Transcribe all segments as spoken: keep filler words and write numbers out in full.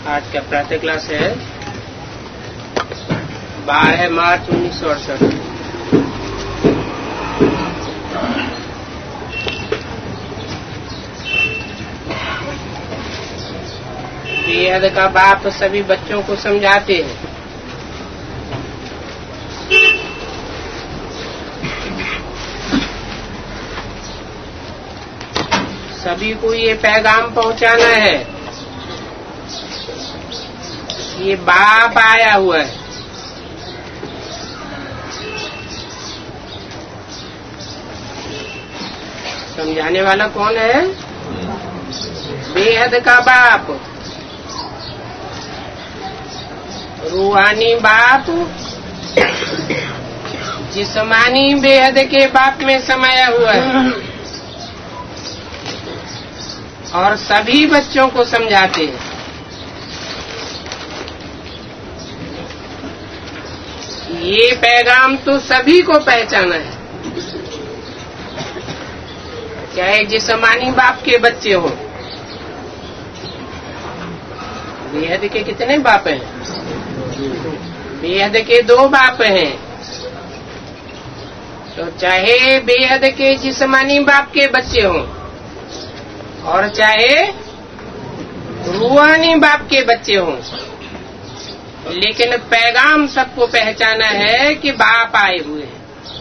आज का प्रातः क्लास है बारह मार्च उन्नीस सौ अड़सठ। बेहद का बाप सभी बच्चों को समझाते हैं। सभी को ये पैगाम पहुंचाना है, ये बाप आया हुआ है। समझाने वाला कौन है? बेहद का बाप, रूहानी बाप, जिस्मानी बेहद के बाप में समाया हुआ है और सभी बच्चों को समझाते हैं। ये पैगाम तो सभी को पहचाना है, चाहे जिस्मानी बाप के बच्चे हों। बेहद के कितने बाप हैं? बेहद के दो बाप हैं। तो चाहे बेहद के जिस्मानी बाप के बच्चे हों और चाहे रूहानी बाप के बच्चे हों, लेकिन पैगाम सबको पहचाना है कि बाप आए हुए हैं।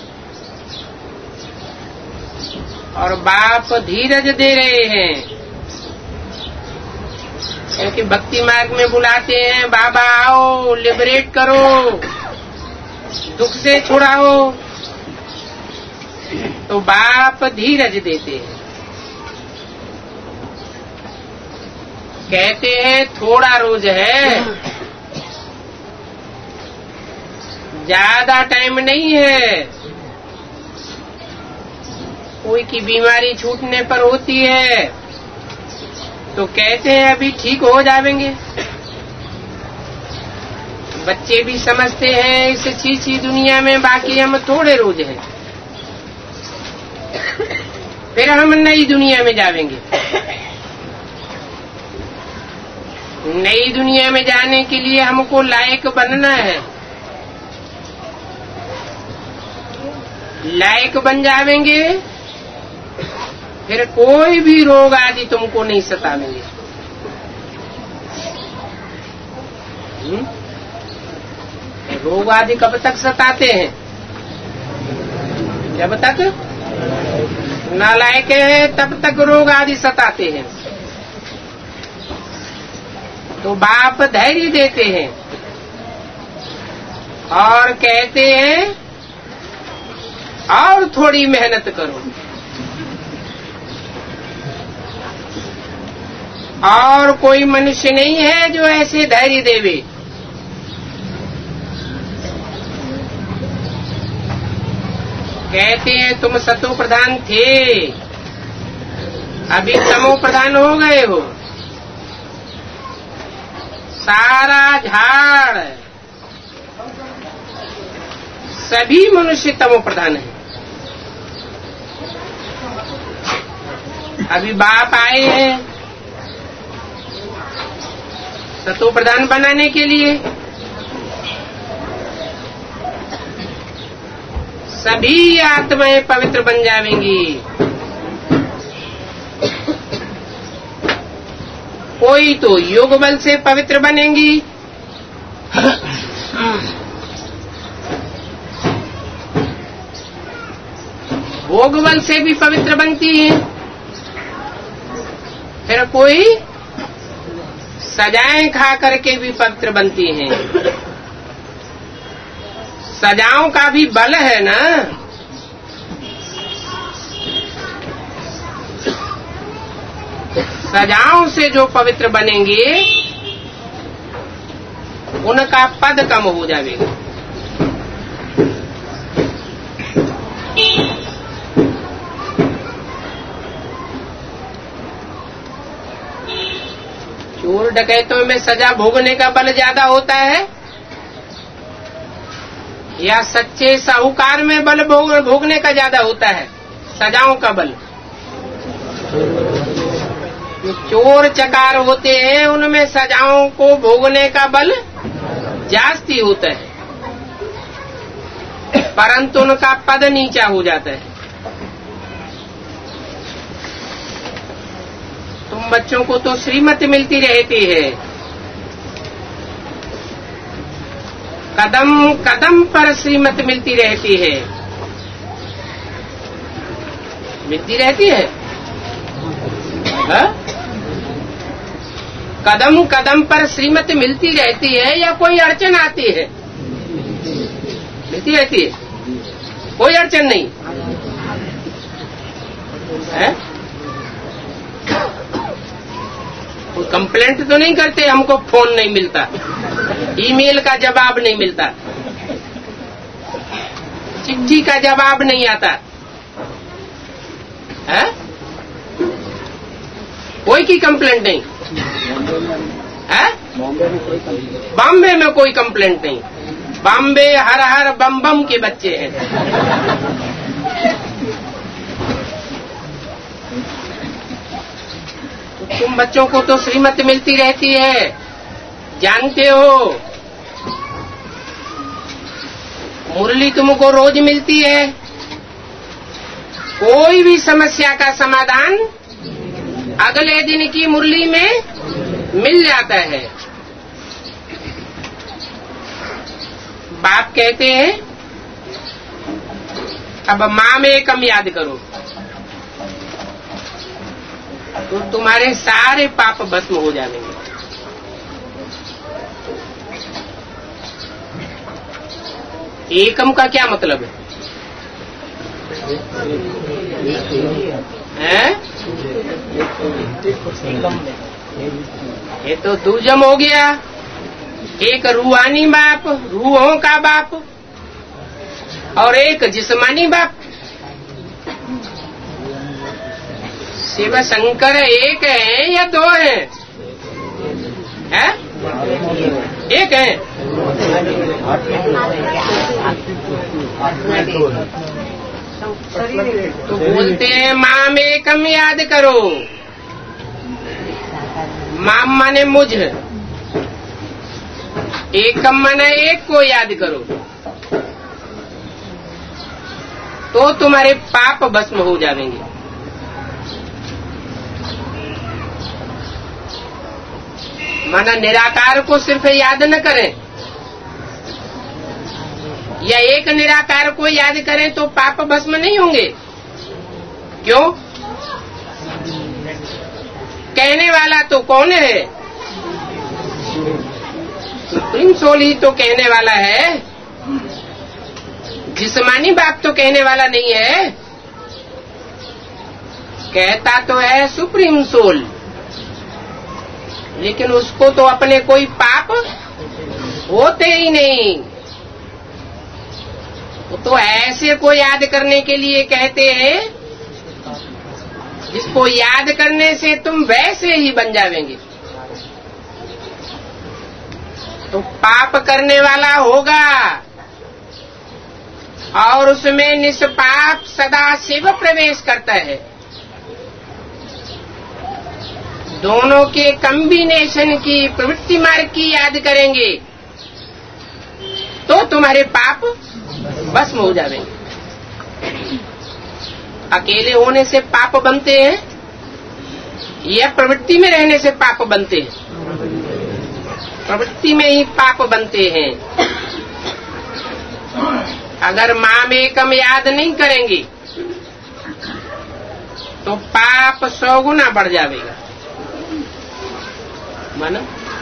और बाप धीरज दे रहे हैं, क्योंकि भक्ति मार्ग में बुलाते हैं, बाबा आओ, लिबरेट करो, दुख से छुड़ाओ। तो बाप धीरज देते हैं, कहते हैं थोड़ा रोज है, ज्यादा टाइम नहीं है। कोई की बीमारी छूटने पर होती है तो कहते हैं अभी ठीक हो जाएंगे। बच्चे भी समझते हैं इस छीछी दुनिया में बाकी हम थोड़े रोज हैं, फिर हम नई दुनिया में जाएंगे। नई दुनिया में जाने के लिए हमको लायक बनना है। लायक बन जाएंगे फिर कोई भी रोग आदि तुमको नहीं सतावेंगे। रोग आदि कब तक सताते हैं? जब तक नालायक है तब तक रोग आदि सताते हैं। तो बाप धैर्य देते हैं और कहते हैं और थोड़ी मेहनत करो, और कोई मनुष्य नहीं है जो ऐसे धैर्य देवे। कहते हैं तुम सतो प्रधान थे, अभी तमो प्रधान हो गए हो। सारा झाड़ सभी मनुष्य तमो प्रधान है। अभी बाप आए हैं सतो प्रधान बनाने के लिए। सभी आत्माएं पवित्र बन जाएंगी। कोई तो योग बल से पवित्र बनेंगी, भोग बल से भी पवित्र बनती है, फिर कोई सजाएं खा करके भी पवित्र बनती हैं। सजाओं का भी बल है ना। सजाओं से जो पवित्र बनेंगे उनका पद कम हो जाएगा। चोर डकैतों में सजा भोगने का बल ज्यादा होता है या सच्चे साहूकार में बल भोग, भोगने का ज्यादा होता है? सजाओं का बल। जो चोर चकार होते हैं उनमें सजाओं को भोगने का बल जास्ती होता है, परंतु उनका पद नीचा हो जाता है। तुम बच्चों को तो श्रीमती मिलती रहती है, कदम कदम पर श्रीमत मिलती रहती है, मिलती रहती है हा? कदम कदम पर श्रीमत मिलती रहती है या कोई अड़चन आती है? मिलती रहती है, कोई अड़चन नहीं है। कोई कंप्लेंट तो नहीं करते हमको फोन नहीं मिलता, ईमेल का जवाब नहीं मिलता, चिट्ठी का जवाब नहीं आता है? कोई की कंप्लेंट नहीं है? बॉम्बे में कोई कंप्लेंट नहीं, बॉम्बे हर हर बम बम के बच्चे हैं। तो तुम बच्चों को तो श्रीमत मिलती रहती है, जानते हो। मुरली तुमको रोज मिलती है, कोई भी समस्या का समाधान अगले दिन की मुरली में मिल जाता है। बाप कहते हैं अब माँ में कम याद करो तो तुम्हारे सारे पाप भस्म हो जाएंगे। एकम का क्या मतलब है? हैं? ये तो दूजम हो गया। एक रूहानी बाप, रूहों का बाप, और एक जिस्मानी बाप। शिव शंकर एक है या दो हैं? है? एक है। तो बोलते हैं माँ में कम याद करो। माँ माने मुझ, एकम माने एक को याद करो तो तुम्हारे पाप भस्म हो जाएंगे। माना निराकार को सिर्फ याद न करें या एक निराकार को याद करें तो पाप भस्म नहीं होंगे। क्यों? कहने वाला तो कौन है? सुप्रीम सोल ही तो कहने वाला है, जिस्मानी बाप तो कहने वाला नहीं है। कहता तो है सुप्रीम सोल, लेकिन उसको तो अपने कोई पाप होते ही नहीं। तो ऐसे को याद करने के लिए कहते हैं जिसको याद करने से तुम वैसे ही बन जावेंगे। तो पाप करने वाला होगा और उसमें निष्पाप सदा शिव प्रवेश करता है। दोनों के कॉम्बिनेशन की प्रवृत्ति मार्ग की याद करेंगे तो तुम्हारे पाप भस्म हो जाएंगे। अकेले होने से पाप बनते हैं या प्रवृत्ति में रहने से पाप बनते हैं? प्रवृत्ति में ही पाप बनते हैं। अगर माँ में कम याद नहीं करेंगे तो पाप सौ गुना बढ़ जाएगा। माना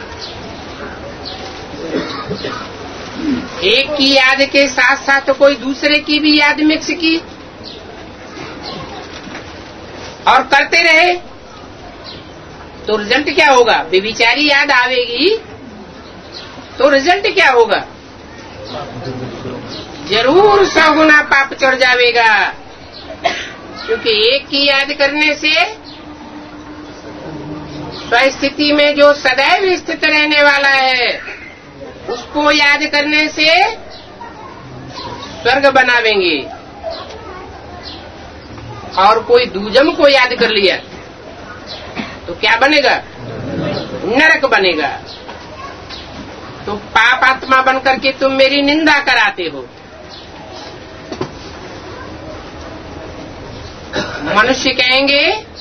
एक की याद के साथ साथ कोई दूसरे की भी याद मिक्स की और करते रहे तो रिजल्ट क्या होगा? बेविचारी याद आवेगी तो रिजल्ट क्या होगा? जरूर सौ गुना पाप चढ़ जाएगा। क्योंकि एक की याद करने से स्वस्थिति में जो सदैव स्थित रहने वाला है उसको याद करने से स्वर्ग बनावेंगे। और कोई दूजम को याद कर लिया तो क्या बनेगा? नरक बनेगा। तो पाप आत्मा बनकर के तुम मेरी निंदा कराते हो। मनुष्य कहेंगे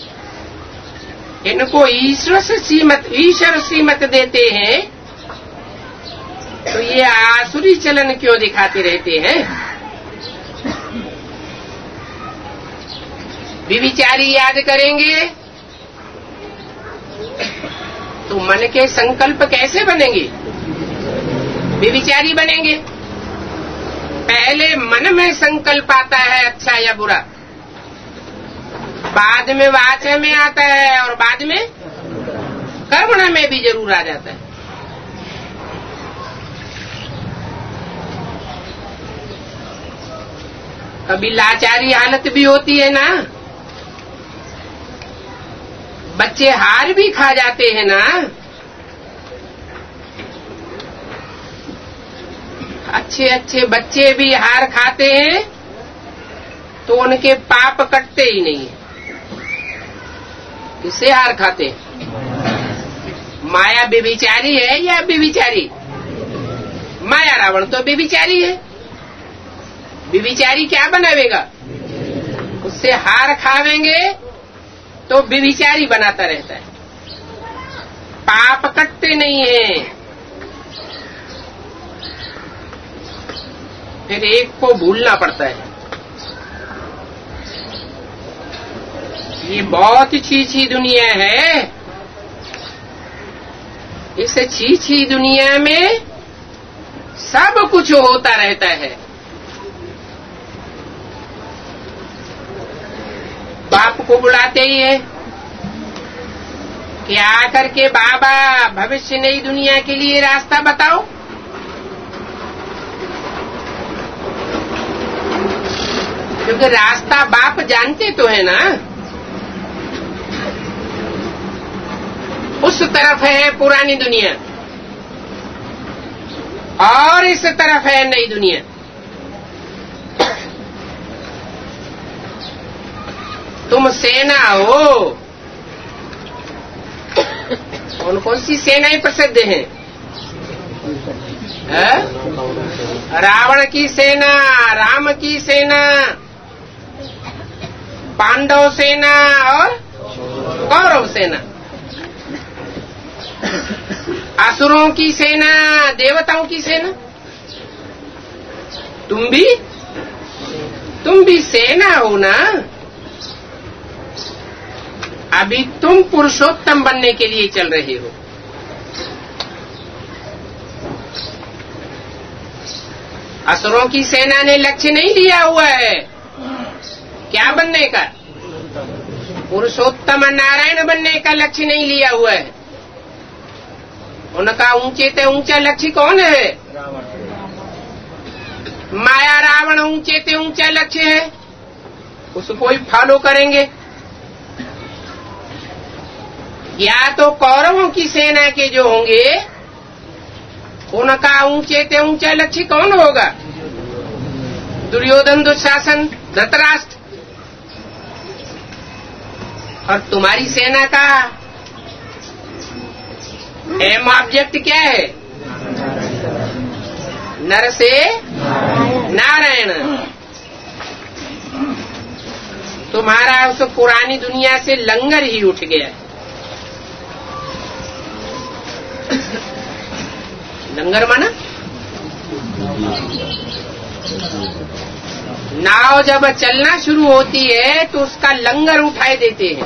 इनको ईश्वर से सीमत ईश्वर सीमत देते हैं तो ये आसुरी चलन क्यों दिखाते रहते हैं? विविचारी याद करेंगे तो मन के संकल्प कैसे बनेंगे? विविचारी बनेंगे। पहले मन में संकल्प आता है अच्छा या बुरा, बाद में वाचा में आता है और बाद में कर्मणा में भी जरूर आ जाता है। कभी लाचारी हालत भी होती है ना, बच्चे हार भी खा जाते हैं ना। अच्छे अच्छे बच्चे भी हार खाते हैं तो उनके पाप कटते ही नहीं है। किससे हार खाते हैं? माया व्यभिचारी है या व्यभिचारी? माया रावण तो व्यभिचारी है। व्यभिचारी क्या बनावेगा? उससे हार खावेंगे तो व्यभिचारी बनाता रहता है, पाप कटते नहीं है। फिर एक को भूलना पड़ता है। ये बहुत छीछी दुनिया है। इस छीछी दुनिया में सब कुछ होता रहता है। बाप को बुलाते ही है कि आकर के बाबा भविष्य नई दुनिया के लिए रास्ता बताओ। क्योंकि रास्ता बाप जानते तो है ना। उस तरफ है पुरानी दुनिया और इस तरफ है नई दुनिया। तुम सेना हो। कौन कौन सी सेनाएं प्रसिद्ध हैं? है? रावण की सेना, राम की सेना, पांडव सेना और कौरव सेना। असुरों की सेना, देवताओं की सेना। तुम भी तुम भी सेना हो ना। अभी तुम पुरुषोत्तम बनने के लिए चल रहे हो। असुरों की सेना ने लक्ष्य नहीं लिया हुआ है क्या बनने का? पुरुषोत्तम नारायण बनने का लक्ष्य नहीं लिया हुआ है। उनका ऊंचे से ऊंचा लक्ष्य कौन है? माया रावण ऊंचे से ऊंचा लक्ष्य है, उसको ही फॉलो करेंगे। या तो कौरवों की सेना के जो होंगे उनका ऊंचे से ऊंचा लक्ष्य कौन होगा? दुर्योधन, दुशासन, धृतराष्ट्र। और तुम्हारी सेना का एम ऑब्जेक्ट क्या है? नर से नारायण। तुम्हारा उस पुरानी दुनिया से लंगर ही उठ गया है। लंगर माना नाव जब चलना शुरू होती है तो उसका लंगर उठाए देते हैं।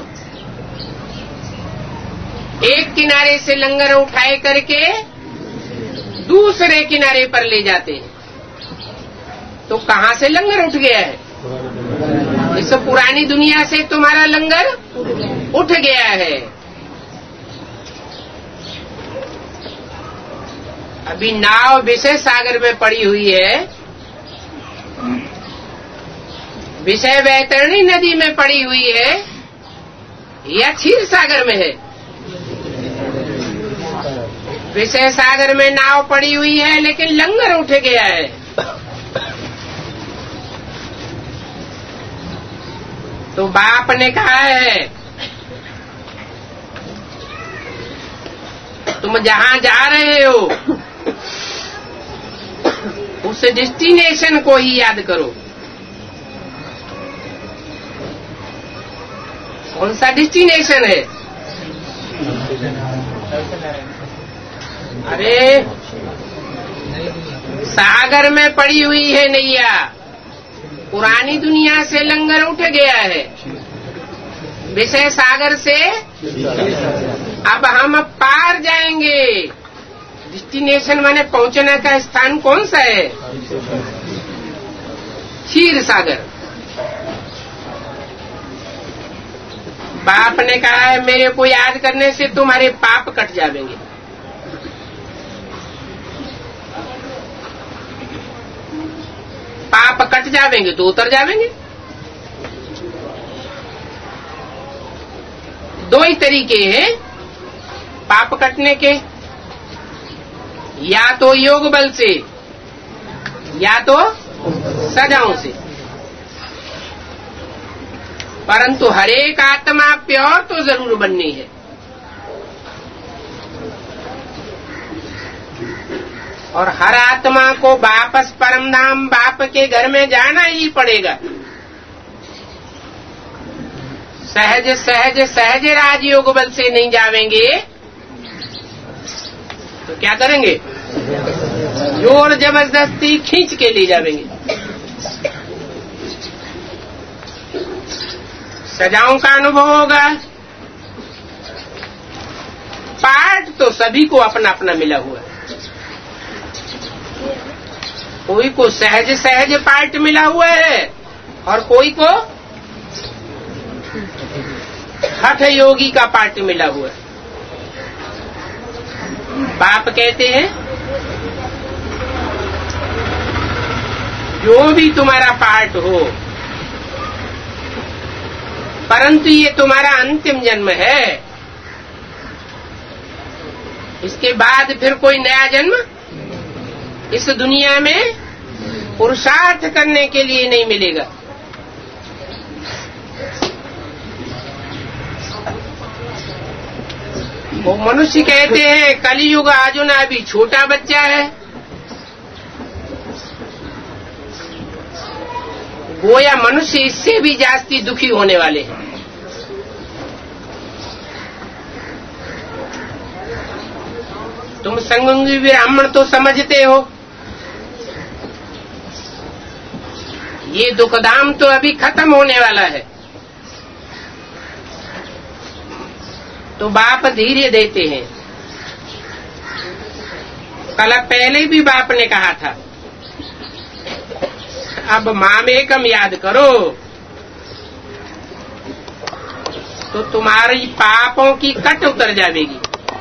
एक किनारे से लंगर उठाए करके दूसरे किनारे पर ले जाते हैं। तो कहां से लंगर उठ गया है? इस पुरानी दुनिया से तुम्हारा लंगर उठ गया है। अभी नाव विषय सागर में पड़ी हुई है, विषय वैतरणी नदी में पड़ी हुई है या क्षीर सागर में है? विषय सागर में नाव पड़ी हुई है लेकिन लंगर उठ गया है। तो बाप ने कहा है तुम जहां जा रहे हो उस डेस्टिनेशन को ही याद करो। कौन सा डेस्टिनेशन है? अरे सागर में पड़ी हुई है नैया, पुरानी दुनिया से लंगर उठ गया है, विषय सागर से अब हम पार जाएंगे। डेस्टिनेशन माने पहुंचने का स्थान कौन सा है? क्षीर सागर। बाप ने कहा है मेरे को याद करने से तुम्हारे पाप कट जाएंगे। पाप कट जाएंगे तो उतर जाएंगे। दो ही तरीके हैं पाप कटने के, या तो योग बल से या तो सजाओं से। परंतु हरेक आत्मा प्योर तो जरूर बननी है। और हर आत्मा को वापस परमधाम बाप के घर में जाना ही पड़ेगा। सहज सहज सहज राजयोग बल से नहीं जावेंगे तो क्या करेंगे? जोर जबरदस्ती खींच के ले जावेंगे। सजाओं का अनुभव होगा। पार्ट तो सभी को अपना अपना मिला हुआ है। कोई को सहज सहज पार्ट मिला हुआ है और कोई को हठ योगी का पार्ट मिला हुआ है। बाप कहते हैं जो भी तुम्हारा पार्ट हो, परंतु ये तुम्हारा अंतिम जन्म है। इसके बाद फिर कोई नया जन्म इस दुनिया में पुरुषार्थ करने के लिए नहीं मिलेगा। वो मनुष्य कहते हैं कलियुग आजुना अभी छोटा बच्चा है, गोया मनुष्य इससे भी जास्ती दुखी होने वाले हैं। तुम संगंगी ब्राह्मण तो समझते हो, ये दुखदाम तो अभी खत्म होने वाला है। तो बाप धीरे देते हैं। कल पहले भी बाप ने कहा था अब मामेकम याद करो तो तुम्हारी पापों की कट उतर जाएगी।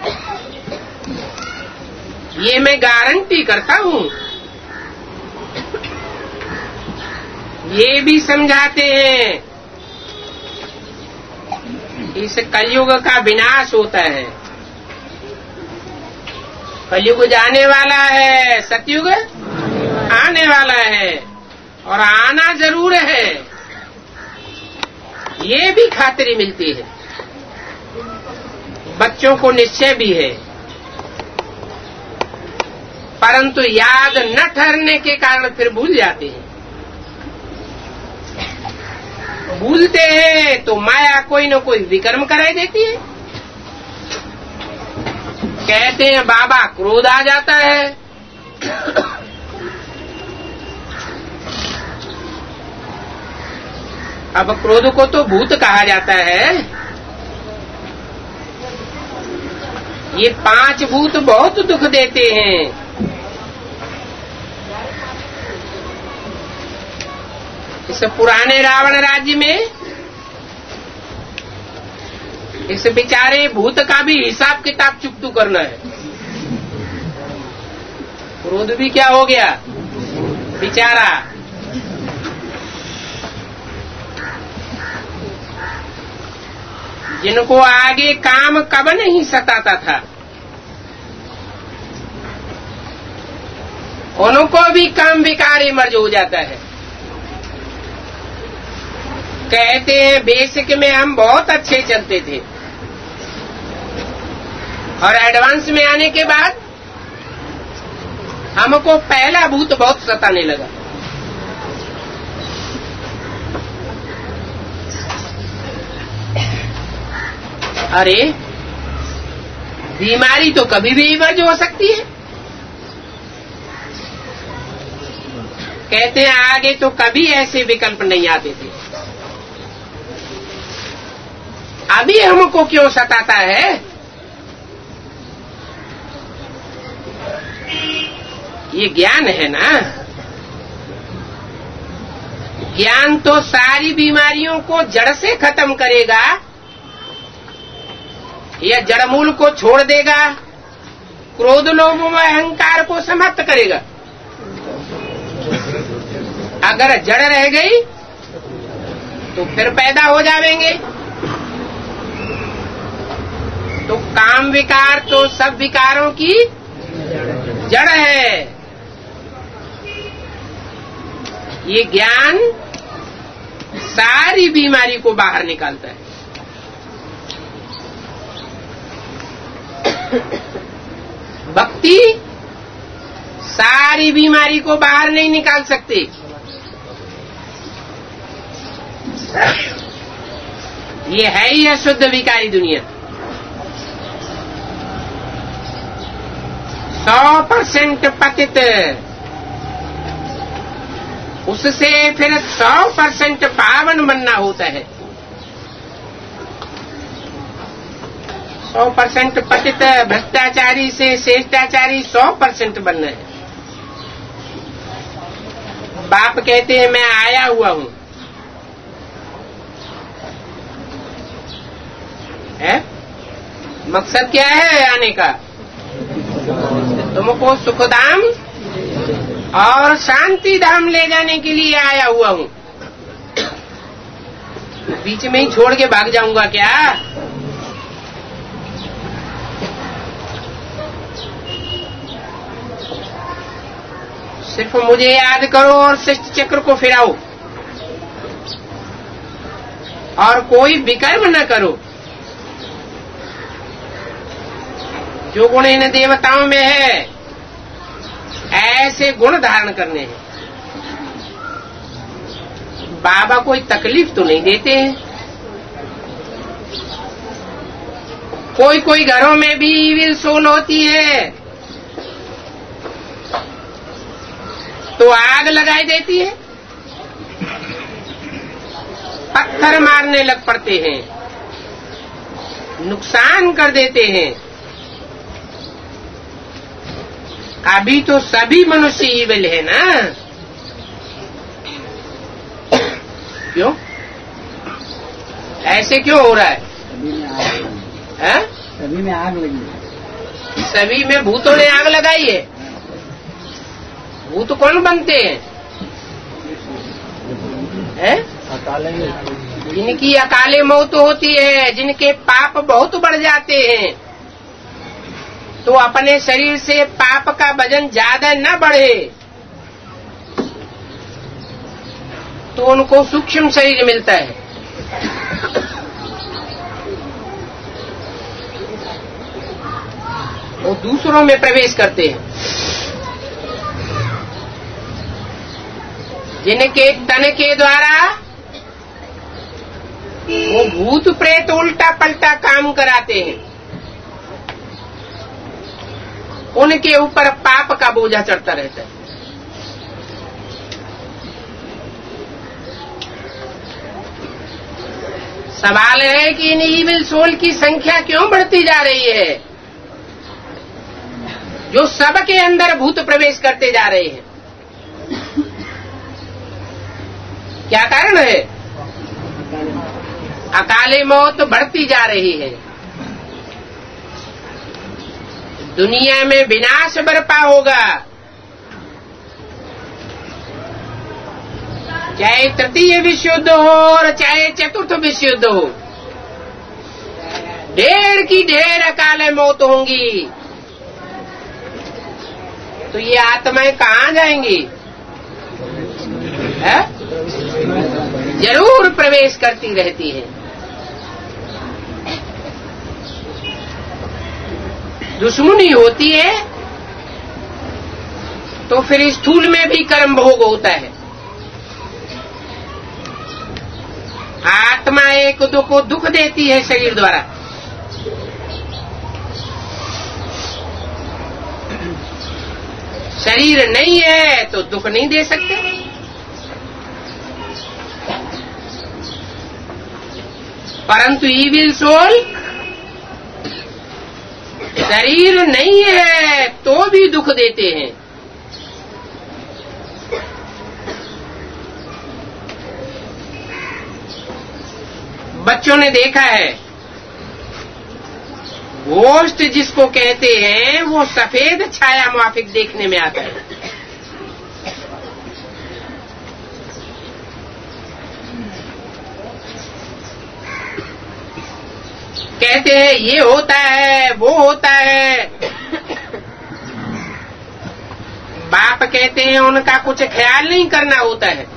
ये मैं गारंटी करता हूं। ये भी समझाते हैं इस कलयुग का विनाश होता है। कलयुग जाने वाला है, सतयुग आने वाला है और आना जरूर है। ये भी खातिरी मिलती है। बच्चों को निश्चय भी है, परंतु याद न ठहरने के कारण फिर भूल जाते हैं। भूलते हैं तो माया कोई न कोई विकर्म कराई देती है। कहते हैं बाबा क्रोध आ जाता है, अब क्रोध को तो भूत कहा जाता है। ये पांच भूत बहुत दुख देते हैं। इस पुराने रावण राज्य में इस बेचारे भूत का भी हिसाब किताब चुकतू करना है। क्रोध भी क्या हो गया बेचारा। जिनको आगे काम कब नहीं सताता था उनको भी काम बेकार मर्ज हो जाता है। कहते हैं बेसिक में हम बहुत अच्छे चलते थे, और एडवांस में आने के बाद हमको पहला भूत बहुत सताने लगा। अरे बीमारी तो कभी भी इमर्ज हो सकती है। कहते हैं आगे तो कभी ऐसे विकल्प नहीं आते थे, अभी हमको क्यों सताता है? ये ज्ञान है ना। ज्ञान तो सारी बीमारियों को जड़ से खत्म करेगा या जड़मूल को छोड़ देगा, क्रोध लोभ व अहंकार को समाप्त करेगा। अगर जड़ रह गई तो फिर पैदा हो जाएंगे। तो काम विकार तो सब विकारों की जड़ है। ये ज्ञान सारी बीमारी को बाहर निकालता है। भक्ति सारी बीमारी को बाहर नहीं निकाल सकती। ये है ही अशुद्ध विकारी दुनिया। सौ परसेंट पतित, उससे फिर सौ परसेंट पावन बनना होता है। सौ परसेंट पतित भ्रष्टाचारी से श्रेष्ठाचारी सौ परसेंट बनना है। बाप कहते हैं मैं आया हुआ हूं, है? मकसद क्या है आने का? तुमको सुखधाम और शांति धाम ले जाने के लिए आया हुआ हूं। बीच में ही छोड़ के भाग जाऊंगा क्या? सिर्फ मुझे याद करो और सृष्टि चक्र को फिराओ और कोई विकर्म न करो। जो गुण इन देवताओं में है ऐसे गुण धारण करने हैं। बाबा कोई तकलीफ तो नहीं देते हैं। कोई कोई घरों में भी इविल सोल होती है तो आग लगाई देती है, पत्थर मारने लग पड़ते हैं, नुकसान कर देते हैं। अभी तो सभी मनुष्य इविल है ना। क्यों ऐसे क्यों हो रहा है? है? सभी में आग लगी। सभी में भूतों ने आग लगाई है। भूत कौन बनते हैं? है? जिनकी अकाले मौत होती है, जिनके पाप बहुत बढ़ जाते हैं, तो अपने शरीर से पाप का वजन ज्यादा न बढ़े तो उनको सूक्ष्म शरीर मिलता है। वो दूसरों में प्रवेश करते हैं। जिनके तन के द्वारा वो भूत प्रेत उल्टा पलटा काम कराते हैं, उनके ऊपर पाप का बोझा चढ़ता रहता है। सवाल है कि इन इविल सोल की संख्या क्यों बढ़ती जा रही है, जो सबके अंदर भूत प्रवेश करते जा रहे हैं? क्या कारण है? अकाले मौत बढ़ती जा रही है। दुनिया में विनाश बरपा होगा। चाहे तृतीय विश्व युद्ध हो और चाहे चतुर्थ विश्व युद्ध हो, ढेर की ढेर अकाले मौत होंगी। तो ये आत्माएं कहाँ जाएंगी? है? जरूर प्रवेश करती रहती है। दुश्मनी होती है तो फिर स्थूल में भी कर्म भोग होता है। आत्मा एक दुख को दुख देती है शरीर द्वारा, शरीर नहीं है तो दुख नहीं दे सकते। परंतु ईविल सोल शरीर नहीं है तो भी दुख देते हैं। बच्चों ने देखा है, घोस्ट जिसको कहते हैं वो सफेद छाया माफिक देखने में आता है। कहते हैं ये होता है वो होता है। बाप कहते हैं उनका कुछ ख्याल नहीं करना होता है।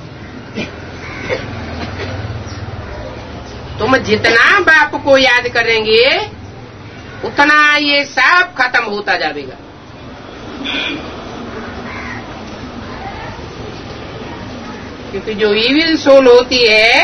तुम जितना बाप को याद करेंगे उतना ये सब खत्म होता जाएगा। क्योंकि जो ईविल सोल होती है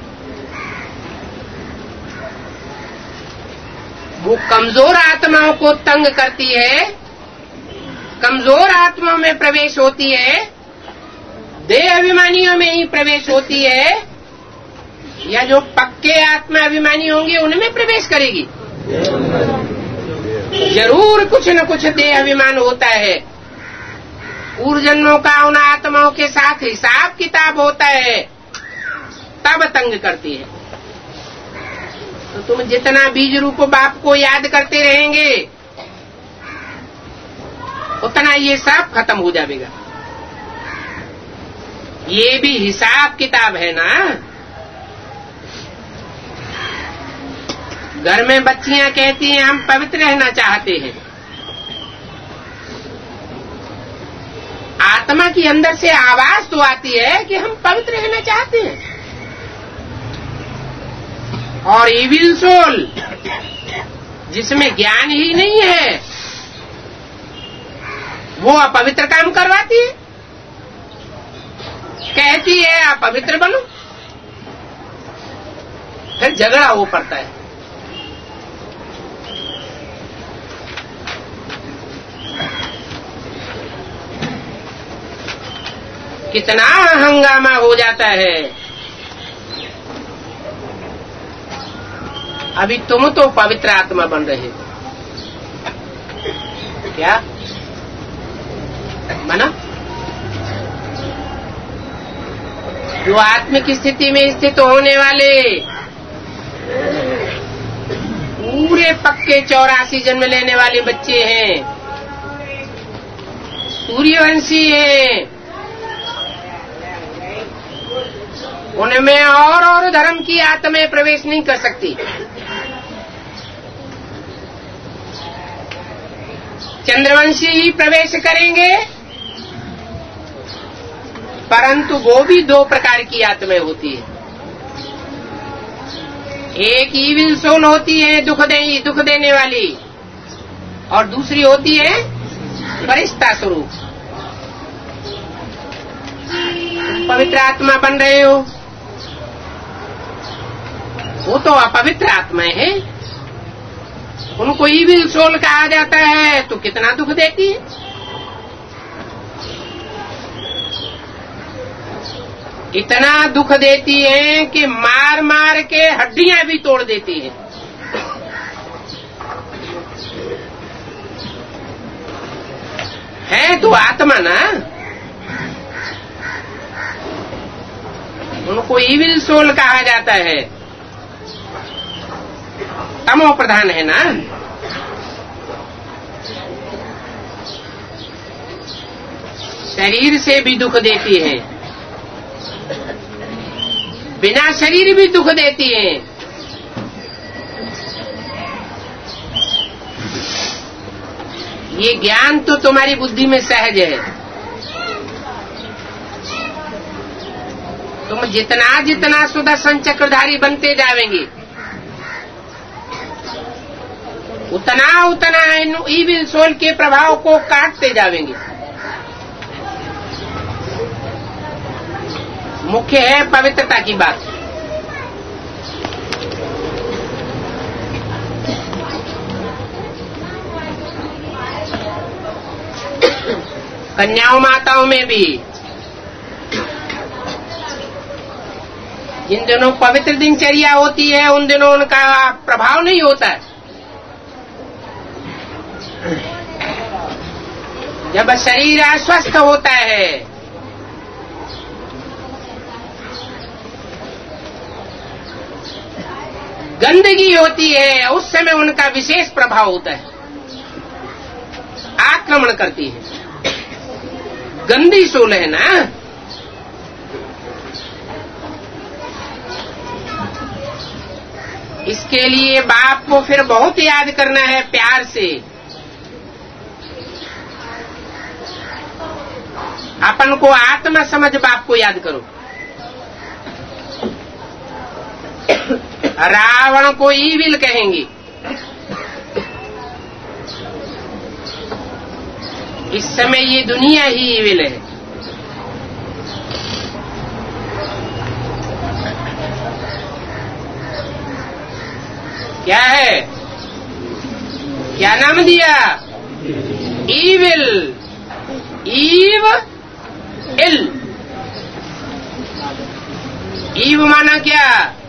वो कमजोर आत्माओं को तंग करती है, कमजोर आत्माओं में प्रवेश होती है, देह अभिमानियों में ही प्रवेश होती है, या जो पक्के आत्मा अभिमानी होंगे उनमें प्रवेश करेगी। जरूर कुछ न कुछ देह अभिमान होता है। पूर्व जन्मों का उन आत्माओं के साथ हिसाब किताब होता है, तब तंग करती है। तो तुम जितना बीज रूप बाप को याद करते रहेंगे उतना ये सब खत्म हो जाएगा। ये भी हिसाब किताब है ना। घर में बच्चियां कहती हैं हम पवित्र रहना चाहते हैं। आत्मा की अंदर से आवाज तो आती है कि हम पवित्र रहना चाहते हैं। और इविल सोल जिसमें ज्ञान ही नहीं है वो अपवित्र काम करवाती है, कहती है आप पवित्र बनो, फिर झगड़ा हो पड़ता है। कितना हंगामा हो जाता है। अभी तुम तो पवित्र आत्मा बन रहे हो, क्या माना? जो आत्मिक स्थिति में स्थित होने वाले पूरे पक्के चौरासी जन्म लेने वाले बच्चे हैं, सूर्यवंशी हैं, उनमें और और धर्म की आत्माएं प्रवेश नहीं कर सकती। चंद्रवंशी ही प्रवेश करेंगे, परंतु वो भी दो प्रकार की आत्माएं होती है। एक ईविल सोल होती है दुख दे दुख देने वाली, और दूसरी होती है फरिश्ता स्वरूप। पवित्र आत्मा बन रहे हो, वो तो अपवित्र आत्माएं हैं, उनको ईविल सोल कहा जाता है, तो कितना दुख देती है। इतना दुख देती है कि मार मार के हड्डियां भी तोड़ देती है। है तो आत्मा ना, उनको ईविल सोल कहा जाता है, तमो प्रधान है ना। शरीर से भी दुख देती है, बिना शरीर भी दुख देती है। ये ज्ञान तो तुम्हारी बुद्धि में सहज है। तुम जितना जितना सुदर्शन चक्रधारी बनते जाएंगे उतना उतना ईविल सोल के प्रभाव को काटते जाएंगे। मुख्य है पवित्रता की बात। कन्याओं माताओं में भी जिन दिनों पवित्र दिनचर्या होती है उन दिनों उनका प्रभाव नहीं होता है। जब शरीर अस्वस्थ होता है, गंदगी होती है, उस समय उनका विशेष प्रभाव होता है, आक्रमण करती है। गंदी सोल है ना, इसके लिए बाप को फिर बहुत याद करना है प्यार से। अपन को आत्मा समझ बाप को याद करो। रावण को ईविल कहेंगे। इस समय ये दुनिया ही ईविल है। क्या है? क्या नाम दिया? ईविल। ईव इल। ईव माना क्या?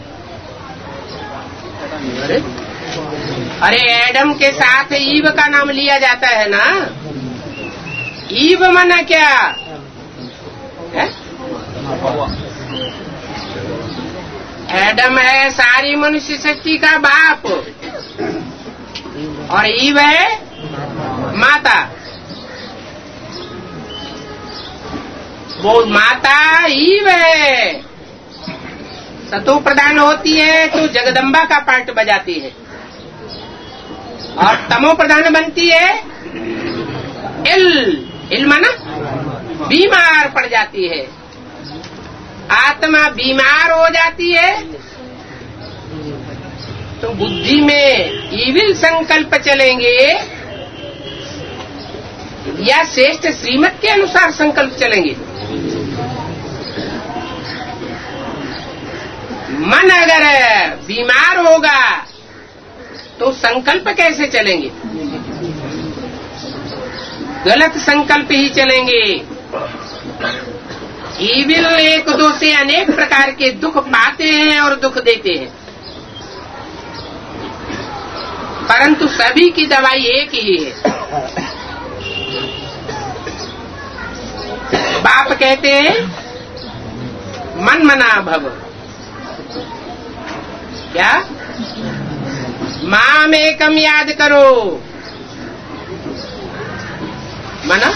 अरे अरे एडम के साथ ईव का नाम लिया जाता है ना। ईव माना क्या है? एडम है सारी मनुष्य शक्ति का बाप और ईव है माता। वो माता ईव है, सतो प्रधान होती है तो जगदम्बा का पार्ट बजाती है, और तमो प्रधान बनती है इल। इल माना बीमार पड़ जाती है। आत्मा बीमार हो जाती है तो बुद्धि में ईविल संकल्प चलेंगे या श्रेष्ठ श्रीमत के अनुसार संकल्प चलेंगे। मन अगर बीमार होगा तो संकल्प कैसे चलेंगे? गलत संकल्प ही चलेंगे। ईविल एक दो से अनेक प्रकार के दुख पाते हैं और दुख देते हैं, परंतु सभी की दवाई एक ही है। बाप कहते हैं मन मना भव। क्या? माम एकम याद करो। मना?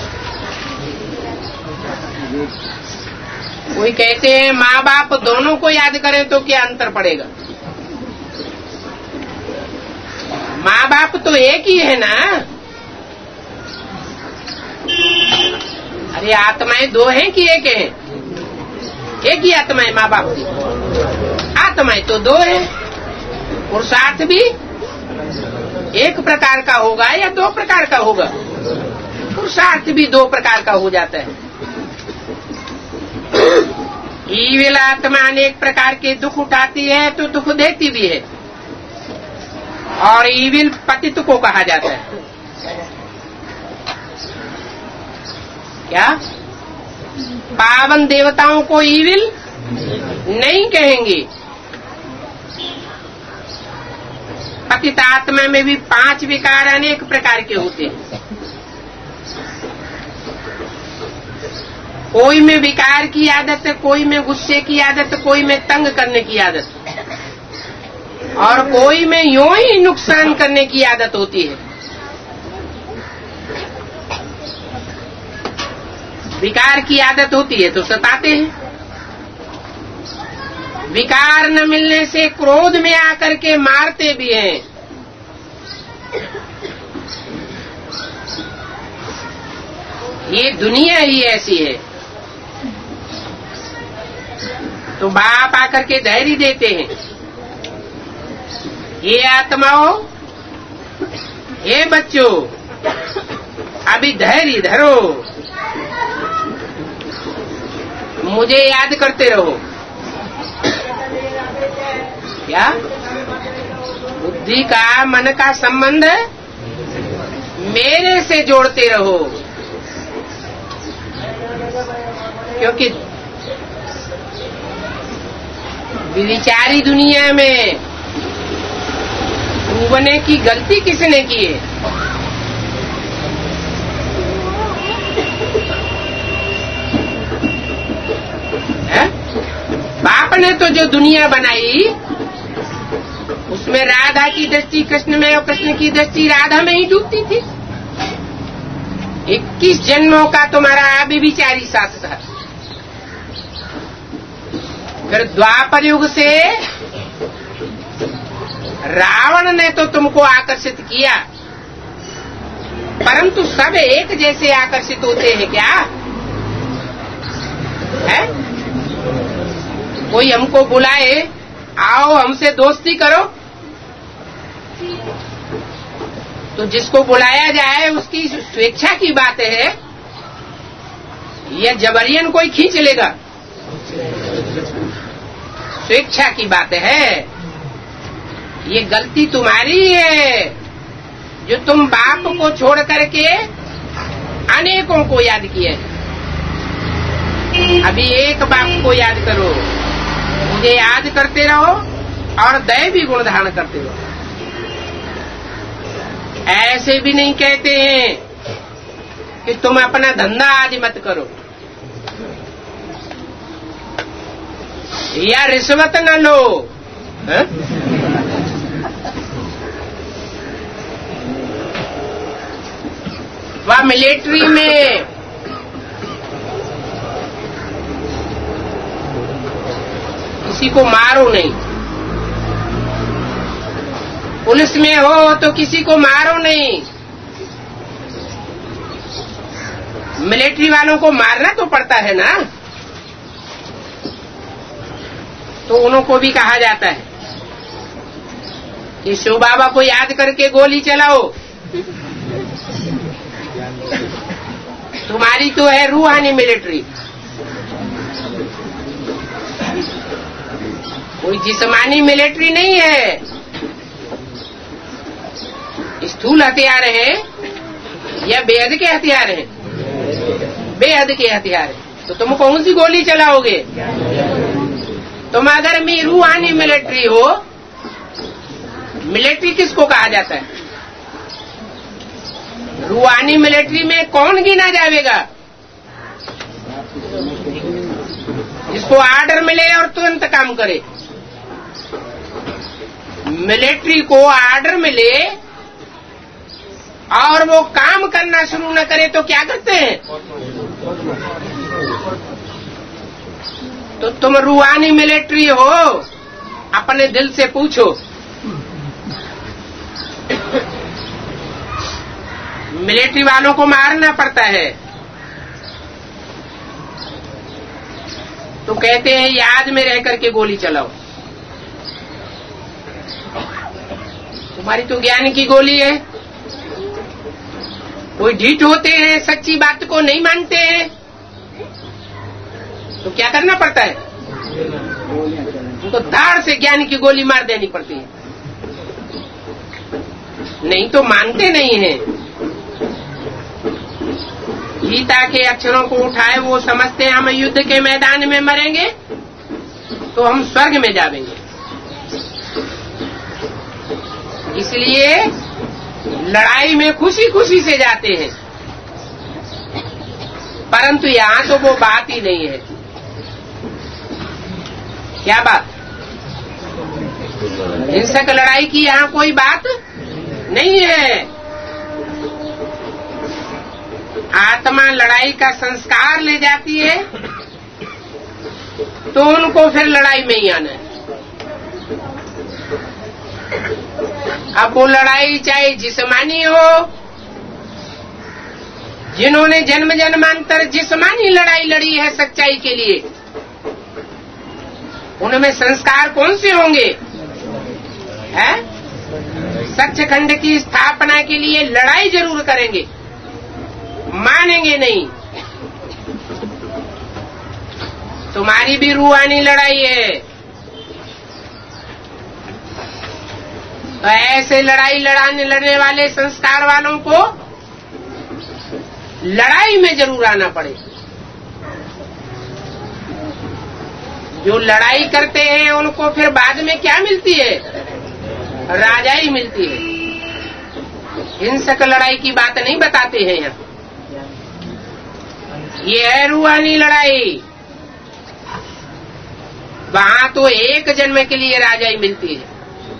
कोई कहते हैं माँ बाप दोनों को याद करें तो क्या अंतर पड़ेगा? माँ बाप तो एक ही है ना। अरे आत्माएं दो हैं कि एक है? एक ही आत्मा है माँ बाप की। आत्माएं तो दो है। पुरुषार्थ भी एक प्रकार का होगा या दो प्रकार का होगा? पुरुषार्थ भी दो प्रकार का हो जाता है। ईविल आत्मा अनेक प्रकार के दुख उठाती है तो दुख देती भी है, और ईविल पतित को कहा जाता है। क्या? पावन देवताओं को ईविल नहीं कहेंगे। पतित आत्मा में भी पांच विकार अनेक प्रकार के होते हैं। कोई में विकार की आदत, कोई में गुस्से की आदत, कोई में तंग करने की आदत, और कोई में यूं ही नुकसान करने की आदत होती है। विकार की आदत होती है तो सताते हैं। विकार न मिलने से क्रोध में आकर के मारते भी हैं। ये दुनिया ही ऐसी है। तो बाप आकर के धैर्य देते हैं, ये आत्माओं हे बच्चों, अभी धैर्य धरो, मुझे याद करते रहो। क्या? बुद्धि का, मन का संबंध मेरे से जोड़ते रहो, क्योंकि विचारी दुनिया में डूबने की गलती किसने की है? है? बाप ने तो जो दुनिया बनाई उसमें राधा की दृष्टि कृष्ण में और कृष्ण की दृष्टि राधा में ही डूबती थी। इक्कीस जन्मों का तुम्हारा अभिविचारी साथ था। फिर द्वापर युग से रावण ने तो तुमको आकर्षित किया, परंतु सब एक जैसे आकर्षित होते हैं क्या? है? कोई हमको बुलाए, आओ हमसे दोस्ती करो, तो जिसको बुलाया जाए उसकी स्वेच्छा की बात है, या जबरियन कोई खींच लेगा? स्वेच्छा की बात है। ये गलती तुम्हारी है जो तुम बाप को छोड़ करके अनेकों को याद किए। अभी एक बाप को याद करो, मुझे याद करते रहो और दैवी गुण धारण करते रहो। ऐसे भी नहीं कहते हैं कि तुम अपना धंधा आज मत करो या रिश्वत न लो। है? वह मिलिट्री में किसी को मारो नहीं, पुलिस में हो तो किसी को मारो नहीं। मिलिट्री वालों को मारना तो पड़ता है ना, तो उनको भी कहा जाता है कि शिव बाबा को याद करके गोली चलाओ। तुम्हारी तो है रूहानी मिलिट्री, कोई जिस्मानी मिलिट्री नहीं है। स्थूल हथियार है या बेहद के हथियार हैं? बेहद के हथियार है। तो तुम कौन सी गोली चलाओगे? तुम अगर मैं रूहानी मिलिट्री हो, मिलिट्री किसको कहा जाता है? रूहानी मिलिट्री में कौन गिना जाएगा? जिसको आर्डर मिले और तुरंत काम करे। मिलिट्री को आर्डर मिले और वो काम करना शुरू न करे तो क्या करते हैं? तो तुम रूहानी मिलिट्री हो, अपने दिल से पूछो, मिलिट्री वालों को मारना पड़ता है तो कहते हैं याद में रह करके गोली चलाओ। तुम्हारी तो ज्ञान की गोली है। कोई ढीठ होते हैं, सच्ची बात को नहीं मानते हैं, तो क्या करना पड़ता है? उनको धाड़ से ज्ञान की गोली मार देनी पड़ती है, नहीं तो मानते नहीं हैं। गीता के अक्षरों को उठाए वो समझते हैं हम युद्ध के मैदान में मरेंगे तो हम स्वर्ग में जाएंगे। इसलिए लड़ाई में खुशी खुशी से जाते हैं, परंतु यहाँ तो वो बात ही नहीं है। क्या बात? हिंसक लड़ाई की यहाँ कोई बात नहीं है। आत्मा लड़ाई का संस्कार ले जाती है तो उनको फिर लड़ाई में ही आना है। अब वो लड़ाई चाहे जिस्मानी हो, जिन्होंने जन्म जन्मांतर जिस्मानी लड़ाई लड़ी है सच्चाई के लिए, उनमें संस्कार कौन से होंगे? है सचखंड की स्थापना के लिए लड़ाई जरूर करेंगे, मानेंगे नहीं। तुम्हारी भी रूहानी लड़ाई है। तो ऐसे लड़ाई लड़ाने लड़ने वाले संस्कार वालों को लड़ाई में जरूर आना पड़े। जो लड़ाई करते हैं उनको फिर बाद में क्या मिलती है? राजाई मिलती है। हिंसक लड़ाई की बात नहीं बताते हैं यहाँ। ये है रूहानी लड़ाई। वहां तो एक जन्म के लिए राजाई मिलती है।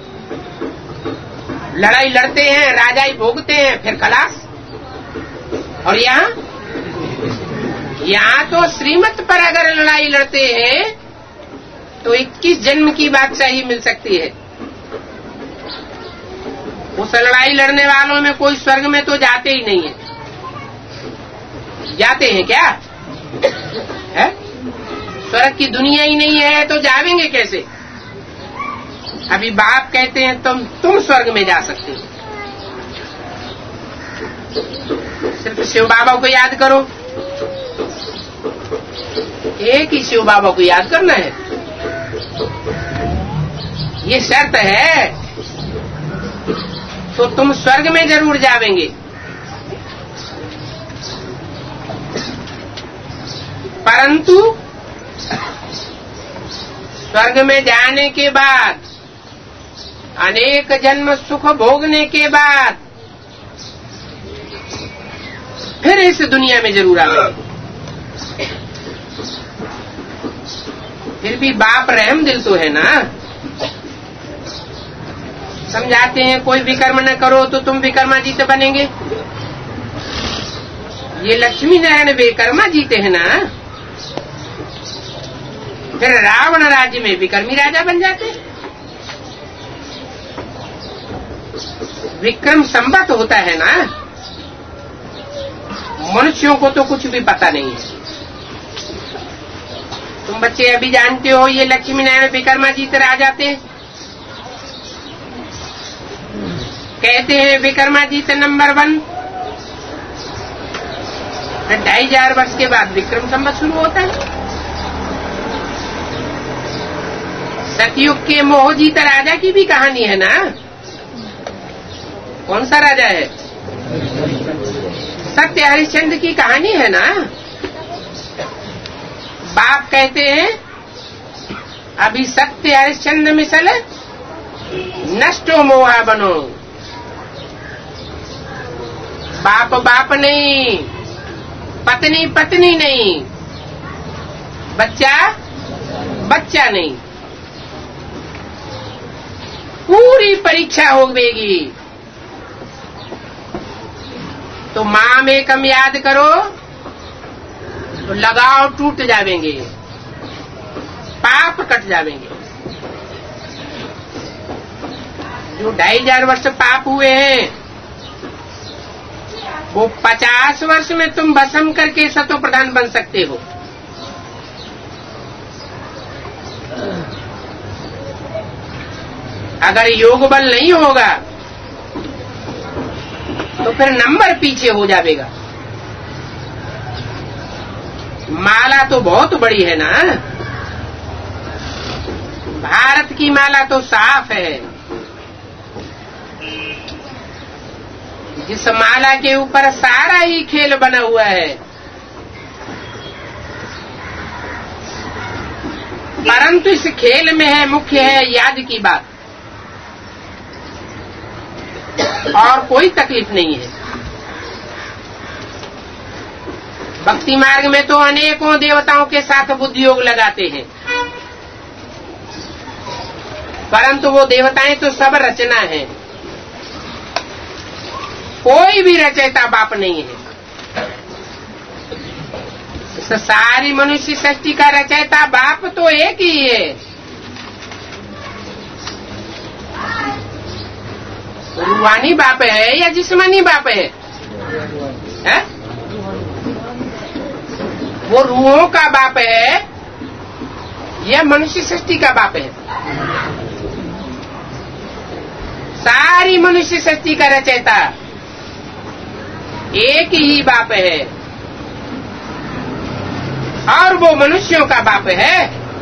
लड़ाई लड़ते हैं, राजाई भोगते हैं, फिर खलास। और यहाँ यहाँ तो श्रीमत पर अगर लड़ाई लड़ते हैं तो इक्कीस जन्म की बादशाही मिल सकती है। उस लड़ाई लड़ने वालों में कोई स्वर्ग में तो जाते ही नहीं है। जाते हैं क्या? है? स्वर्ग की दुनिया ही नहीं है तो जावेंगे कैसे? अभी बाप कहते हैं तुम तुम स्वर्ग में जा सकते हो। सिर्फ शिव बाबा को याद करो। एक ही शिव बाबा को याद करना है, ये शर्त है। तो तुम स्वर्ग में जरूर जावेंगे। परंतु स्वर्ग में जाने के बाद, अनेक जन्म सुख भोगने के बाद फिर इस दुनिया में जरूर आवेंगे। फिर भी बाप रहम दिल तो है ना। समझाते हैं कोई विकर्म न करो तो तुम विकर्माजीत बनेंगे। ये लक्ष्मी नारायण विकर्मा जीते हैं ना, फिर रावण राज्य में विकर्मी राजा बन जाते। विक्रम संवत होता है ना। मनुष्यों को तो कुछ भी पता नहीं है। तुम बच्चे अभी जानते हो ये लक्ष्मी नारायण विकर्मा जीत आ जाते हैं। कहते हैं विकर्मा जीत नंबर वन। ढाई हजार वर्ष के बाद विक्रम संवत शुरू होता है। सतयुग के मोहजीत राजा की भी कहानी है ना। कौन सा राजा है? सत्य हरिश्चंद्र की कहानी है ना। बाप कहते हैं अभी सत्य हरिश्चंद्र मिसल नष्टो मोहा बनो। बाप बाप नहीं, पत्नी पत्नी नहीं, बच्चा बच्चा नहीं। पूरी परीक्षा होगी। तो माँ में कम याद करो तो लगाव टूट जावेंगे, पाप कट जावेंगे। जो ढाई हजार वर्ष पाप हुए हैं वो पचास वर्ष में तुम भस्म करके सतो प्रधान बन सकते हो। अगर योग बल नहीं होगा तो फिर नंबर पीछे हो जाएगा। माला तो बहुत बड़ी है ना। भारत की माला तो साफ है। जिस माला के ऊपर सारा ही खेल बना हुआ है। परंतु इस खेल में है मुख्य है याद की बात, और कोई तकलीफ नहीं है। भक्ति मार्ग में तो अनेकों देवताओं के साथ बुद्धि योग लगाते हैं, परंतु वो देवताएं तो सब रचना है। कोई भी रचयिता बाप नहीं है। इस सारी मनुष्य सृष्टि का रचयिता बाप तो एक ही है। रूहानी बाप है या जिस्मानी बाप है? है? वो रूहों का बाप है या मनुष्य सृष्टि का बाप है? सारी मनुष्य सृष्टि का रचयिता एक ही बाप है और वो मनुष्यों का बाप है,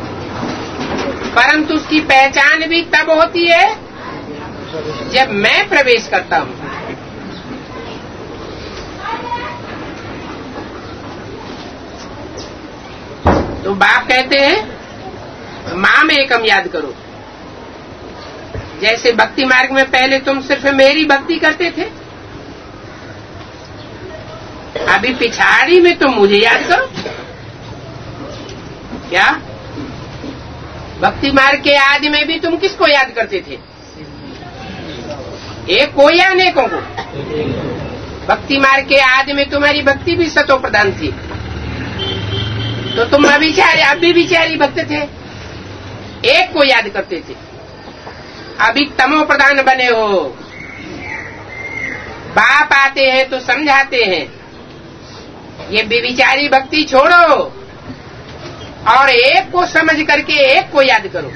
परंतु उसकी पहचान भी तब होती है जब मैं प्रवेश करता हूं। तो बाप कहते हैं माम एकम याद करो। जैसे भक्ति मार्ग में पहले तुम सिर्फ मेरी भक्ति करते थे, अभी पिछाड़ी में तुम मुझे याद करो। क्या भक्ति मार्ग के आदि में भी तुम किसको याद करते थे? एक को या अनेकों को? भक्ति मार्ग के आदि में तुम्हारी भक्ति भी सतो प्रधान थी, तो तुम अभिचारी अभी विचारी भक्त थे, एक को याद करते थे। अभी तमो प्रधान बने हो, बाप आते हैं तो समझाते हैं ये बेविचारी भक्ति छोड़ो और एक को समझ करके एक को याद करो।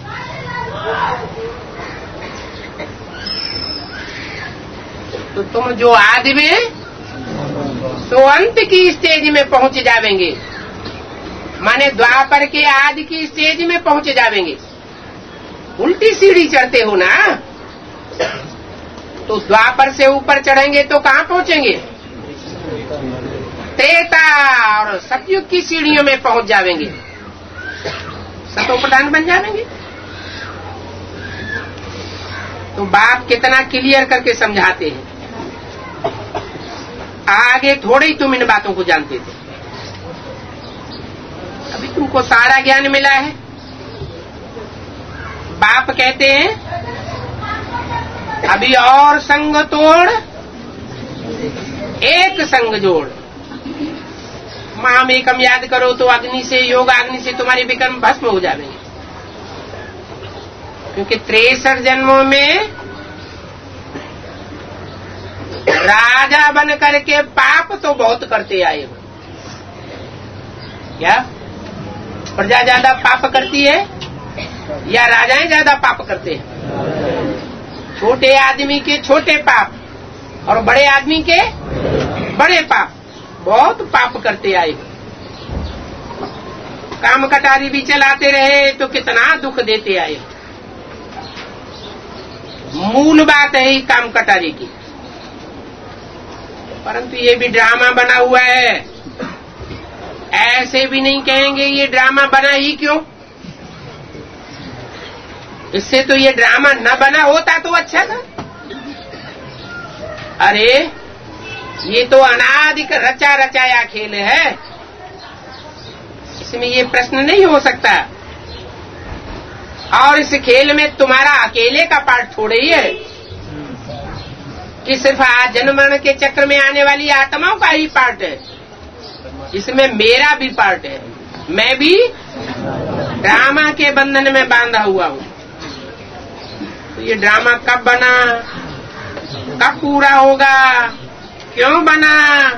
तो तुम जो आदि में सो अंत की स्टेज में पहुंच जावेंगे, माने द्वापर के आदि की स्टेज में पहुंच जावेंगे। उल्टी सीढ़ी चढ़ते हो ना, तो द्वापर से ऊपर चढ़ेंगे तो कहां पहुंचेंगे? त्रेता और सतयुग की सीढ़ियों में पहुंच जावेंगे, सतो प्रधान बन जाएंगे। तो बाप कितना क्लियर करके समझाते हैं। आगे थोड़े ही तुम इन बातों को जानते थे, अभी तुमको सारा ज्ञान मिला है। बाप कहते हैं अभी और संग तोड़ एक संग जोड़। माम एकम याद करो तो अग्नि से, योग अग्नि से तुम्हारे विक्रम भस्म हो जाएंगे। क्योंकि तिरसठ जन्मों में राजा बन करके पाप तो बहुत करते आए हो। क्या प्रजा ज्यादा पाप करती है या राजाएं ज्यादा पाप करते हैं? छोटे आदमी के छोटे पाप और बड़े आदमी के बड़े पाप, बहुत पाप करते आए। काम कटारी भी चलाते रहे तो कितना दुख देते आए। मूल बात है ही काम कटारी की, परंतु ये भी ड्रामा बना हुआ है। ऐसे भी नहीं कहेंगे ये ड्रामा बना ही क्यों, इससे तो ये ड्रामा न बना होता तो अच्छा था। अरे ये तो अनादि रचा रचाया खेल है, इसमें ये प्रश्न नहीं हो सकता। और इस खेल में तुम्हारा अकेले का पार्ट थोड़े ही है कि सिर्फ आज जन्म मरण के चक्र में आने वाली आत्माओं का ही पार्ट है, इसमें मेरा भी पार्ट है। मैं भी ड्रामा के बंधन में बांधा हुआ हूं। तो ये ड्रामा कब बना, कब पूरा होगा, क्यों बना,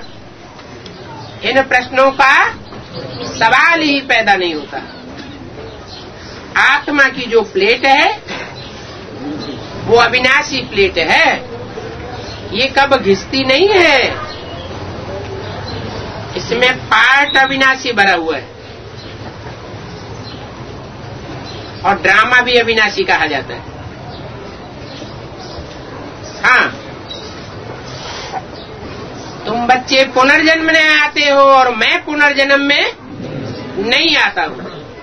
इन प्रश्नों का सवाल ही पैदा नहीं होता। आत्मा की जो प्लेट है वो अविनाशी प्लेट है, ये कब घिसती नहीं है। इसमें पार्ट अविनाशी भरा हुआ है और ड्रामा भी अविनाशी कहा जाता है। हाँ, तुम बच्चे पुनर्जन्म में आते हो और मैं पुनर्जन्म में नहीं आता हूं।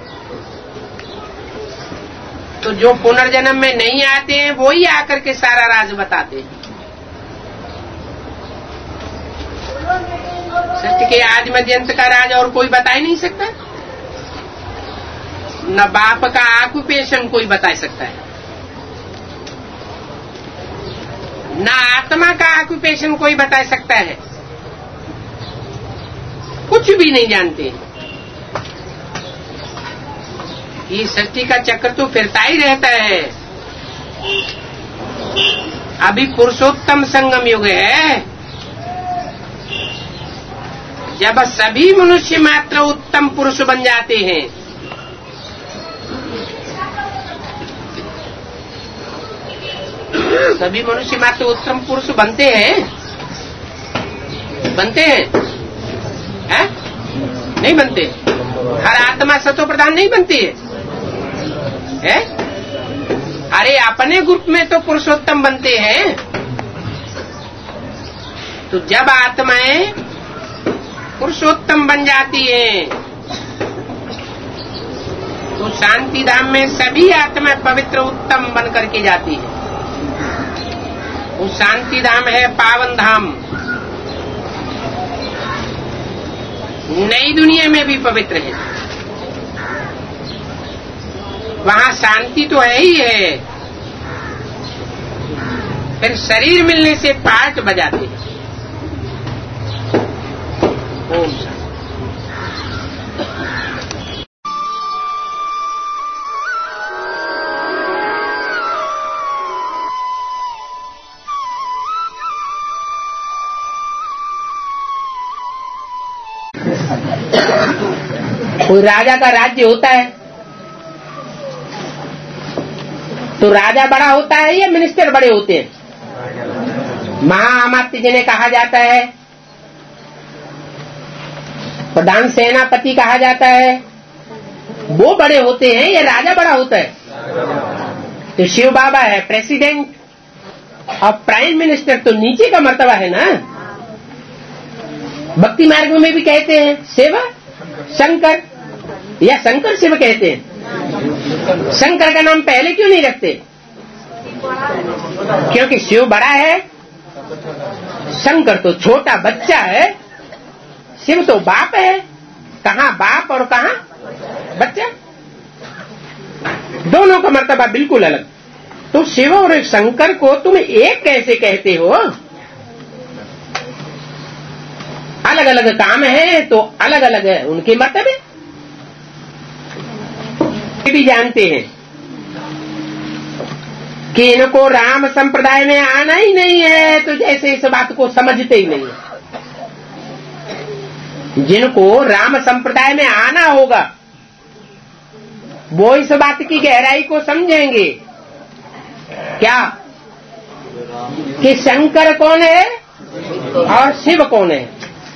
तो जो पुनर्जन्म में नहीं आते हैं वो ही आकर के सारा राज बताते हैं। सृष्टि के आदि मध्य अंत का राज और कोई बता ही नहीं सकता। न बाप का ऑक्यूपेशन कोई बता सकता है, न आत्मा का ऑक्यूपेशन कोई बता सकता है। कुछ भी नहीं जानते। ये सृष्टि का चक्र तो फिरता ही रहता है। अभी पुरुषोत्तम संगम युग है, जब सभी मनुष्य मात्र उत्तम पुरुष बन जाते हैं। सभी मनुष्य मात्र उत्तम पुरुष बनते हैं, बनते हैं, है? नहीं बनते। हर आत्मा सतो प्रधान नहीं बनती है, है? अरे अपने ग्रुप में तो पुरुषोत्तम बनते हैं। तो जब आत्माएं पुरुषोत्तम बन जाती हैं तो शांति धाम में सभी आत्माएं पवित्र उत्तम बन करके जाती है। वो शांति धाम है पावन धाम। नई दुनिया में भी पवित्र है, वहां शांति तो है ही है, फिर शरीर मिलने से पार्ट बजाते हैं। ओम शांति। कोई राजा का राज्य होता है तो राजा बड़ा होता है या मिनिस्टर बड़े होते हैं? महाअमात्य जिन्हें कहा जाता है, प्रधान सेनापति कहा जाता है, वो बड़े होते हैं या राजा बड़ा होता है? तो शिव बाबा है प्रेसिडेंट और प्राइम मिनिस्टर तो नीचे का मर्तबा है ना। भक्ति मार्ग में भी कहते हैं शिव शंकर या शंकर शिव कहते हैं। शंकर का नाम पहले क्यों नहीं रखते? क्योंकि शिव बड़ा है, शंकर तो छोटा बच्चा है, शिव तो बाप है। कहाँ बाप और कहाँ बच्चा, दोनों का मर्तबा बिल्कुल अलग। तो शिव और शंकर को तुम एक कैसे कहते हो? अलग अलग काम है तो अलग अलग है उनके मर्तबे। भी जानते हैं कि इनको राम संप्रदाय में आना ही नहीं है, तो जैसे इस बात को समझते ही नहीं है। जिनको राम संप्रदाय में आना होगा वो इस बात की गहराई को समझेंगे। क्या कि शंकर कौन है और शिव कौन है।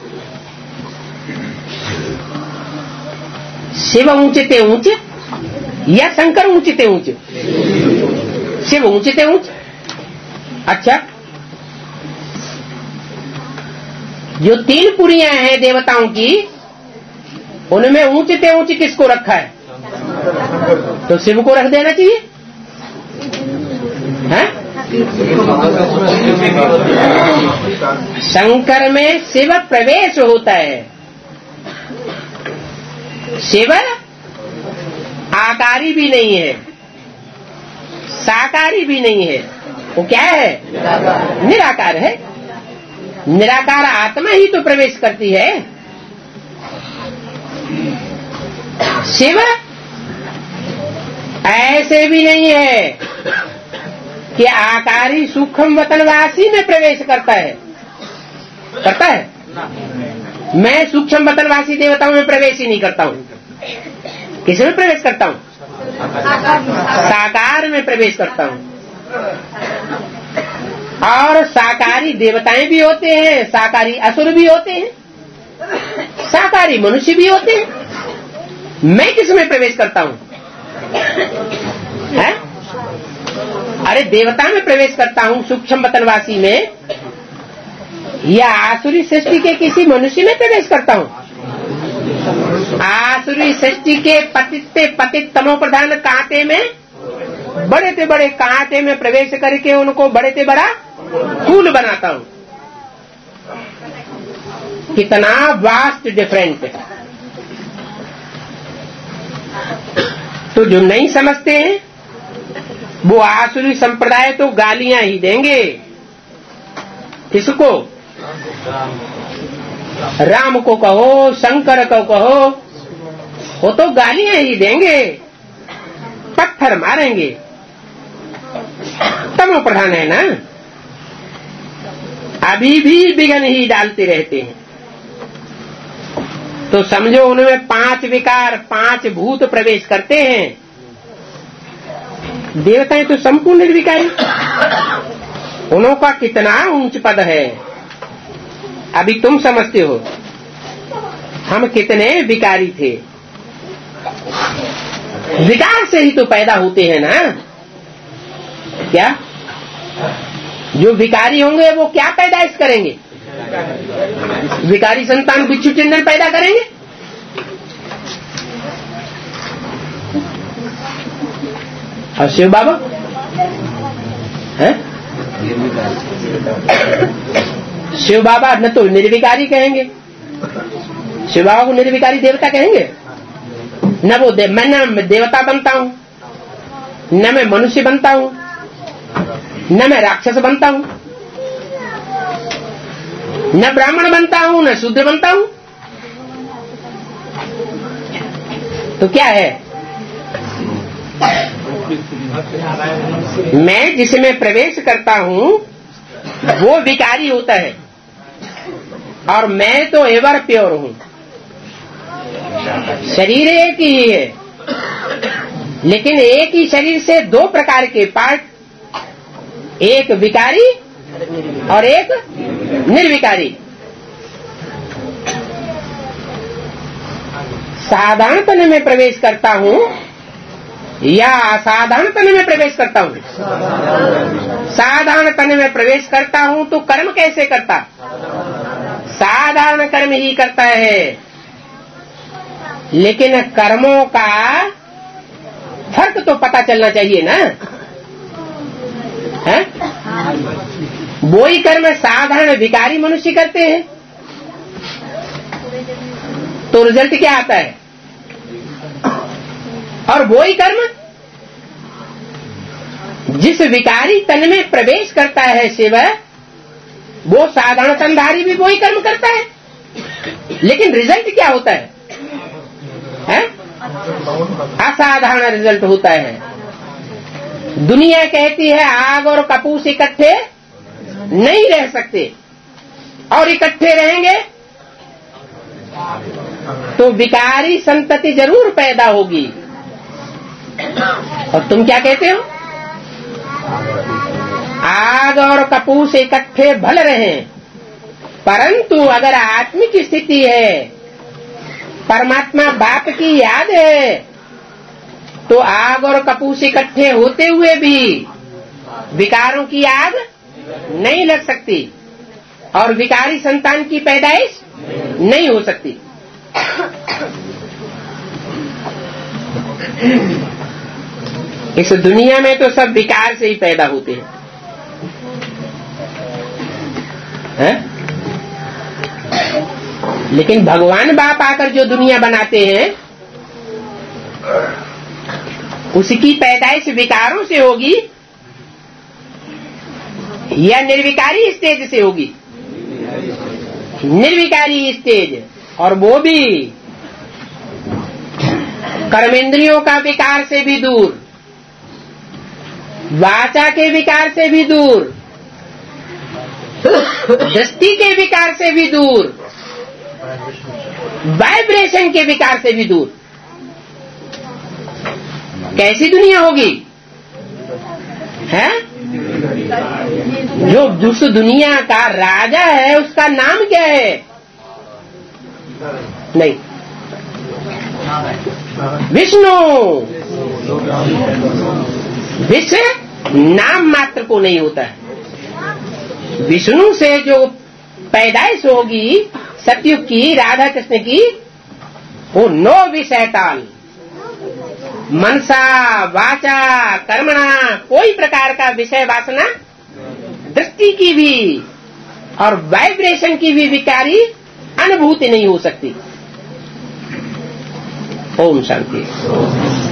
शिव ऊंचते ऊंचे या शंकर ऊंचते ऊंचे? शिव ऊंचते ऊंचे। अच्छा, जो तीन पुरियां हैं देवताओं की, उनमें ऊंचते ऊंचे किसको रखा है? तो शिव को रख देना चाहिए, है? शंकर में शिव प्रवेश होता है। शिव आकारी भी नहीं है, साकारी भी नहीं है, वो क्या है? निराकार है। निराकार आत्मा ही तो प्रवेश करती है। शिव ऐसे भी नहीं है कि आकारी सूक्ष्म वतनवासी में प्रवेश करता है। करता है? मैं सूक्ष्म वतनवासी देवताओं में प्रवेश ही नहीं करता हूँ। किस में प्रवेश करता हूँ? साकार में प्रवेश करता हूँ। और साकारी देवताएं भी होते हैं, साकारी असुर भी होते हैं, साकारी मनुष्य भी होते हैं। मैं किस में प्रवेश करता हूँ? है? अरे देवता में प्रवेश करता हूँ सूक्ष्म वतनवासी में, या आसुरी सृष्टि के किसी मनुष्य में प्रवेश करता हूँ? आसुरी सृष्टि के पतित पतित तमो प्रधान कांटे में, बड़े से बड़े कांटे में प्रवेश करके उनको बड़े से बड़ा फूल बनाता हूँ। कितना वास्ट डिफरेंट है। तो जो नहीं समझते हैं वो आसुरी संप्रदाय तो गालियां ही देंगे। किसको? राम को कहो, शंकर को कहो, वो तो गालियां ही देंगे, पत्थर मारेंगे। तमो प्रधान है ना, अभी भी विघ्न ही डालते रहते हैं। तो समझो उनमें पांच विकार, पांच भूत प्रवेश करते हैं। देवताएं तो संपूर्ण निर्विकारी, उनका कितना ऊंच पद है। अभी तुम समझते हो हम कितने विकारी थे। विकार से ही तो पैदा होते हैं ना। क्या जो विकारी होंगे वो क्या पैदाइश करेंगे? विकारी संतान बिच्छू चिंदन पैदा करेंगे। और शिव बाबा है? शिव बाबा न तो निर्विकारी कहेंगे, शिव बाबा को निर्विकारी देवता कहेंगे न। वो दे, मैं न देवता बनता हूँ, न मैं मनुष्य बनता हूँ, न मैं राक्षस बनता हूँ, न ब्राह्मण बनता हूँ, न शूद्र बनता हूँ। तो क्या है? मैं जिसमें प्रवेश करता हूँ वो विकारी होता है और मैं तो एवर प्योर हूँ। शरीर एक ही है लेकिन एक ही शरीर से दो प्रकार के पार्ट, एक विकारी और एक निर्विकारी। साधारण तन में प्रवेश करता हूँ या असाधारण तन में प्रवेश करता हूँ? साधारण तन में प्रवेश करता हूँ तो कर्म कैसे करता? साधारण कर्म ही करता है, लेकिन कर्मों का फर्क तो पता चलना चाहिए ना। है? वो ही कर्म साधारण विकारी मनुष्य करते हैं तो रिजल्ट क्या आता है? और वो ही कर्म जिस विकारी तन में प्रवेश करता है शिव, वो साधारण तनधारी भी वही कर्म करता है, लेकिन रिजल्ट क्या होता है? है? असाधारण रिजल्ट होता है। दुनिया कहती है आग और कपूस इकट्ठे नहीं रह सकते, और इकट्ठे रहेंगे तो विकारी संतति जरूर पैदा होगी। और तुम क्या कहते हो? आग और कपूस इकट्ठे भल रहे, परंतु अगर आत्मिक स्थिति है, परमात्मा बाप की याद है, तो आग और कपूस इकट्ठे होते हुए भी विकारों की आग नहीं लग सकती और विकारी संतान की पैदाइश नहीं हो सकती। इस दुनिया में तो सब विकार से ही पैदा होते हैं, है? लेकिन भगवान बाप आकर जो दुनिया बनाते हैं उसकी पैदाइश विकारों से होगी या निर्विकारी स्टेज से होगी? निर्विकारी स्टेज, और वो भी कर्मेंद्रियों का विकार से भी दूर, वाचा के विकार से भी दूर, दृष्टि के विकार से भी दूर, वाइब्रेशन के विकार से भी दूर। कैसी दुनिया होगी? है? जो उस दुनिया का राजा है उसका नाम क्या है? नहीं, विष्णु। विष्णु नाम मात्र को नहीं होता है। विष्णु से जो पैदाइश होगी सतयुग की, राधा कृष्ण की, वो नो विषयताल, मनसा वाचा कर्मणा, कोई प्रकार का विषय वासना, दृष्टि की भी और वाइब्रेशन की भी विकारी अनुभूति नहीं हो सकती। ओम शांति।